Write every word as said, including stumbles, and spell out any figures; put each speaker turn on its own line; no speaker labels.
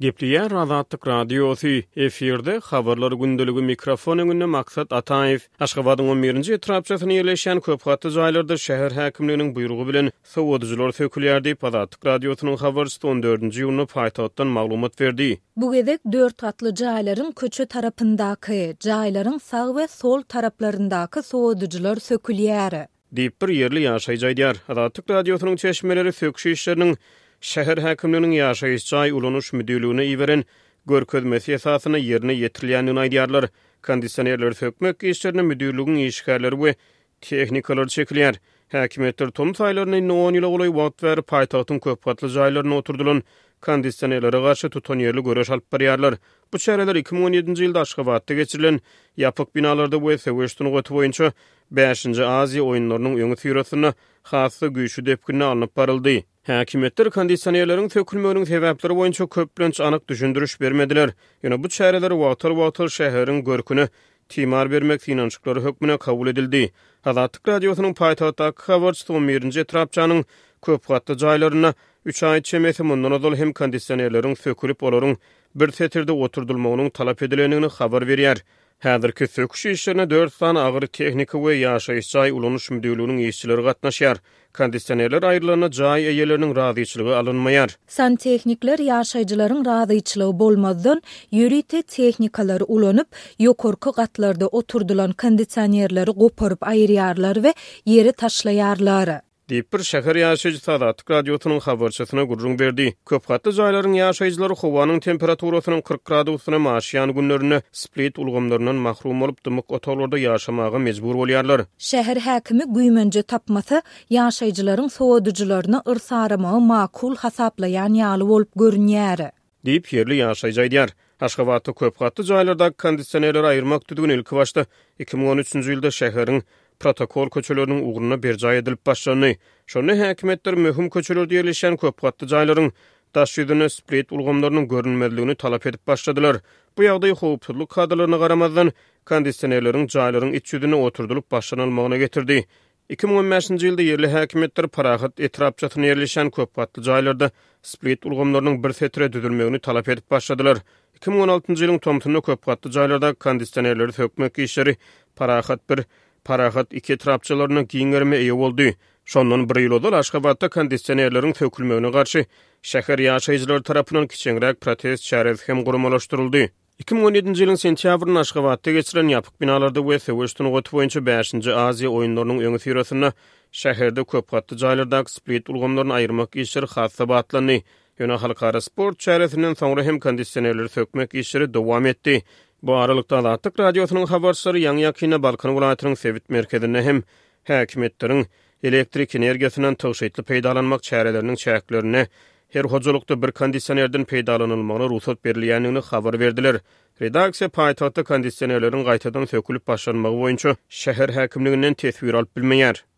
Gepliýär Azatlyk radiosu efirde habarlar gündöligi mikrofon öňünde maksat Ataýew. Aşgabatyň on birinji etrapçasyna ýerleşen köp gatly jaýlarda şäher häkimliginiň buýrugy bilen sowadyjylar sökülýär diýip Azatlyk radiosynyň habarçysy on dördünji ýylyny paýtagtdan maglumat berdi.
Bu gezek dört gatly jaýlaryň köçe tarapyndaky, jaýlaryň sag we sol taraplaryndaky sowadyjylar sökülýär
diýip bir ýerli ýaşaýjydýar. Azatlyk radiosynyň çeşmeleri söküşi işleriniň şäher häkimliginiň ýaşaýyş jaý ulanyş müdürlüğüne iweren görkezmesi esasyna ýerine ýetirilýänini aýdýarlar. Kondisionerler sökmek işlerine müdürlüğüň işgärleri we tehnikalar çekilýär. Häkimetler tom saýlaryny on ýyla golaý wagt berip paýtagtyň köp gatly jaýlaryna oturdulan kondisionerlere garşy tutan ýerli göreş alyp barýarlar. Bu çäreler iki ming on ýedinji ýylda Aşgabatda geçirilen ýapyk binalarda we Söwüşdün goty boýunça beşinji Aziýa oýunlarynyň öňü sýrasyna hasy güýçlü depkine alınıp baryldy. Häkimetler kondisionerleriň sökülmeginiň sebäpleri boýunça köplenç anyk düşündürüş bermediler. Ýöne bu çäreler wagtar-wagtar şäheriň görküne timar bermek finançyklary hökmüne kabul edildi. Azatlyk radiosynyň paýtagtdaky habarçysy on birinji etrapçanyň köp gatly jaýlaryna üç aý çemesi mundan ozal hem kondisionerleriň sökülip olaryň bir setirde oturdulmagynyň talap edilenini habar berýär. Häzirki söküş işlerine dört san agyr tehnika we ýaşaýyş jaý ulanyş müdürlüğiniň işçileri gatnaşýar. Kondisionerler aýrylaryna jaý eýeleriniň razyçylygy alınmaýar.
Santehnikler ýaşaýjylaryň razyçylygy bolmazdan ýörite tehnikalar ulanyp ýokurky gatlarda oturdulan kondisionerleri goparyp aýrýarlar we ýeri taşlaýarlar. Diýip
bir şäher ýaşaýjysy Azatlyk radiosynyň habarçysyna gurrun berdi. Köp gatly jaýlaryň ýaşaýjylary howanyň temperaturasynyň kırk gradusyna maşýan günlerine split ulgamlaryndan mahrum bolup dymyk otalarda ýaşamaga mejbur bolýarlar.
Şäher häkimi güýmenje tapmasy ýaşaýjylaryň sowadyjylaryny ırsaramagy makul hasaplaýan ýaly bolup görünýär.
Diýip ýerli ýaşaýjy aýdýar. Aşgabatda köp gatly jaýlarda kondisionerler aýyrmak düdügün ilki başda iki ming on üçünji ýylda şäheriň protokol köçeleriniň ugruna berjaý edilip başlany. Şonu häkimetler möhüm köçelerde ýerleşen köp gatly jaýlaryň daş ýüzüne split ulgamlarynyň görünmezligini talap edip başladylar. Bu ýagdaý howpsuzlyk kadrlaryna garamazdan kondisionerleriň jaýlaryň iç ýüzüne oturdulup başlanylmagyna getirdi. iki ming on beşinji ýylda ýerli häkimetler parahat etrapçasyna ýerleşen köp gatly jaýlarda split ulgamlarynyň bir setire düzülmegini talap edip başladylar. iki ming on altynjy ýylyň tomtuny köp gatly jaýlarda kondisionerleri sökmek işleri parahat bir parahat iki etrapçylarynyň giňerme eýe boldy. Şondan bir ýyl ozal Aşgabatda kondisionerleriň sökülmegine garşy şäher ýaşaýjylary tarapyndan kiçiňrek protest çäresi hem gurumlaşdyryldy. iki ming on ýedinji ýylyň sentýabryny Aşgabatda geçirilen ýapyk binalarda we Söwüşdün goty boýunça beşinji Aziýa oýunlarynyň öňü sýrasyna şäherde köp gatly jaýlardaky split ulgamlaryny aýyrmak işleri hassa batlandy. Ýöne halkara sport çäresinden soňra hem kondisionerleri sökmek işleri dowam etdi. Bu aralykda Azatlyk radiosynyň habarçylary Ýaňy Ýakina Balkan welaýatynyň Sewit merkezinde hem häkimetleriň elektrik energiýasynyň tögşeýtli peýdalanmak çäreleriniň çäklerini her hojalykda bir kondisionerden peýdalanylmagyna ruhsat berilýänini habar berdiler. Redaksiýa paýtagtda kondisionerleriň gaýtadan sökülip başlanmagy boýunça şäher häkimliginden tesbir alyp bilmeýär.